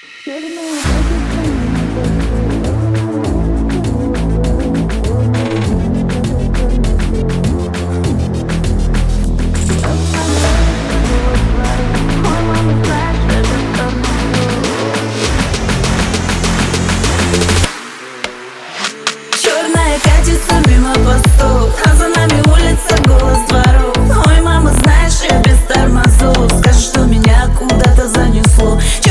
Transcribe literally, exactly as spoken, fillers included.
Черная катится мимо постов, а за нами улица, голос дворов. Ой, мама, знаешь, я без тормозов. Скажешь, что меня куда-то занесло.